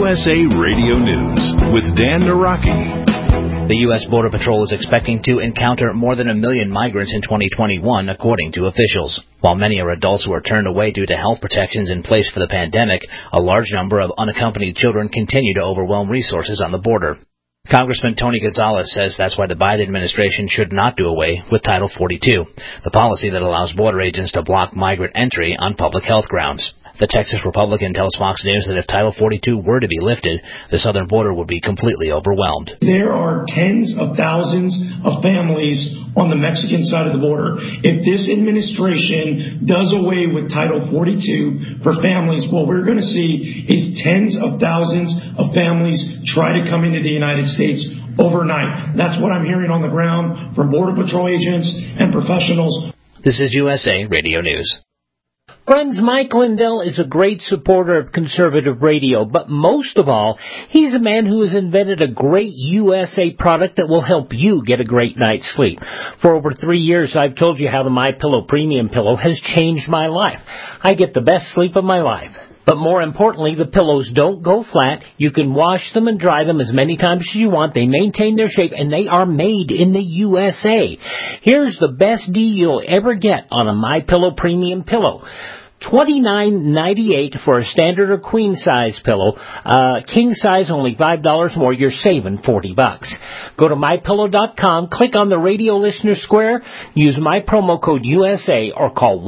USA Radio News with Dan Naraki. The U.S. Border Patrol is expecting to encounter more than 1 million migrants in 2021, according to officials. While many are adults who are turned away due to health protections in place for the pandemic, a large number of unaccompanied children continue to overwhelm resources on the border. Congressman Tony Gonzalez says that's why the Biden administration should not do away with Title 42, the policy that allows border agents to block migrant entry on public health grounds. The Texas Republican tells Fox News that if Title 42 were to be lifted, the southern border would be completely overwhelmed. There are tens of thousands of families on the Mexican side of the border. If this administration does away with Title 42 for families, what we're going to see is tens of thousands of families try to come into the United States overnight. That's what I'm hearing on the ground from Border Patrol agents and professionals. This is USA Radio News. Friends, Mike Lindell is a great supporter of conservative radio, but most of all, he's a man who has invented a great USA product that will help you get a great night's sleep. For over 3 years, I've told you how the MyPillow Premium Pillow has changed my life. I get the best sleep of my life. But more importantly, the pillows don't go flat. You can wash them and dry them as many times as you want. They maintain their shape, and they are made in the USA. Here's the best deal you'll ever get on a MyPillow Premium Pillow. $29.98 for a standard or queen size pillow. King size only $5 more. You're saving $40. Go to mypillow.com, click on the radio listener square, use my promo code USA, or call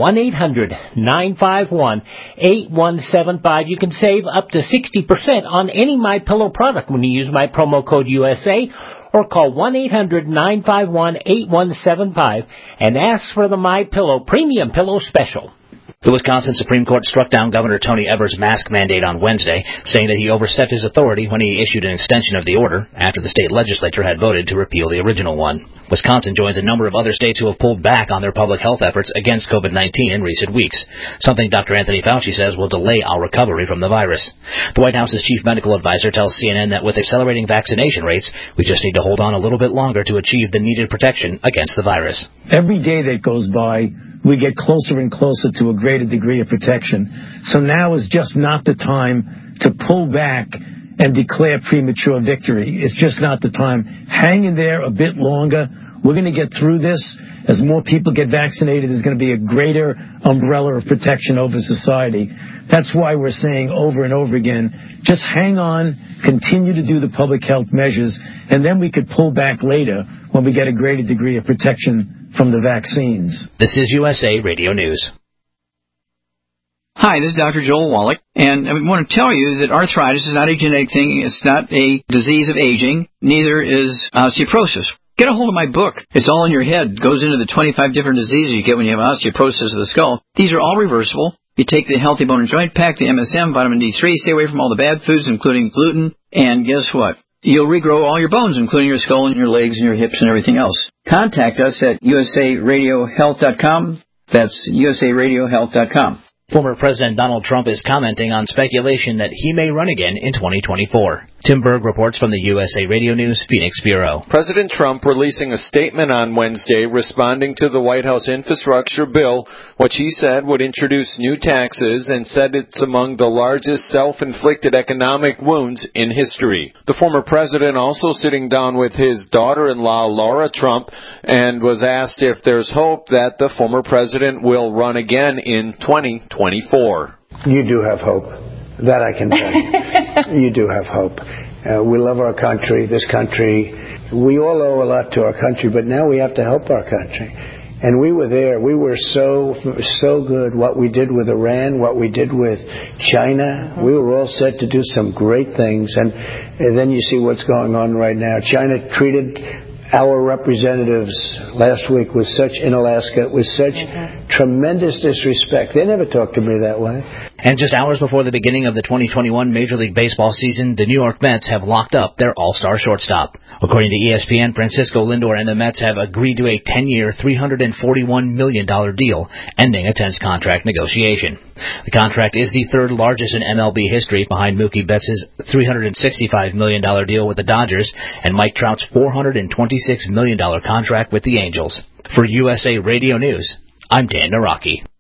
1-800-951-8175. You can save up to 60% on any MyPillow product when you use my promo code USA, or call 1-800-951-8175 and ask for the MyPillow Premium Pillow Special. The Wisconsin Supreme Court struck down Governor Tony Evers' mask mandate on Wednesday, saying that he overstepped his authority when he issued an extension of the order after the state legislature had voted to repeal the original one. Wisconsin joins a number of other states who have pulled back on their public health efforts against COVID-19 in recent weeks, something Dr. Anthony Fauci says will delay our recovery from the virus. The White House's chief medical advisor tells CNN that with accelerating vaccination rates, we just need to hold on a little bit longer to achieve the needed protection against the virus. Every day that goes by, we get closer and closer to a greater degree of protection. So now is just not the time to pull back and declare premature victory. It's just not the time. Hang in there a bit longer. We're going to get through this. As more people get vaccinated, there's going to be a greater umbrella of protection over society. That's why we're saying over and over again, just hang on, continue to do the public health measures, and then we could pull back later when we get a greater degree of protection from the vaccines. This is USA Radio News. Hi, this is Dr. Joel Wallach, and I want to tell you that arthritis is not a genetic thing. It's not a disease of aging. Neither is osteoporosis. Get a hold of my book. It's all in your head. It goes into the 25 different diseases you get when you have osteoporosis of the skull. These are all reversible. You take the Healthy Bone and Joint Pack, the MSM, vitamin D3, stay away from all the bad foods, including gluten, and guess what? You'll regrow all your bones, including your skull and your legs and your hips and everything else. Contact us at usaradiohealth.com. That's usaradiohealth.com. Former President Donald Trump is commenting on speculation that he may run again in 2024. Tim Berg reports from the USA Radio News Phoenix Bureau. President Trump releasing a statement on Wednesday responding to the White House infrastructure bill, which he said would introduce new taxes, and said it's among the largest self-inflicted economic wounds in history. The former president also sitting down with his daughter-in-law, Laura Trump, and was asked if there's hope that the former president will run again in 2024. You do have hope. That I can tell you. You do have hope. We love our country, this country. We all owe a lot to our country, but now we have to help our country. And we were there. We were so good. What we did with Iran, what we did with China, we were all set to do some great things. And then you see what's going on right now. China treated our representatives last week in Alaska with such tremendous disrespect. They never talked to me that way. And just hours before the beginning of the 2021 Major League Baseball season, the New York Mets have locked up their all-star shortstop. According to ESPN, Francisco Lindor and the Mets have agreed to a 10-year, $341 million deal, ending a tense contract negotiation. The contract is the third largest in MLB history, behind Mookie Betts' $365 million deal with the Dodgers and Mike Trout's $426 million contract with the Angels. For USA Radio News, I'm Dan Naraki.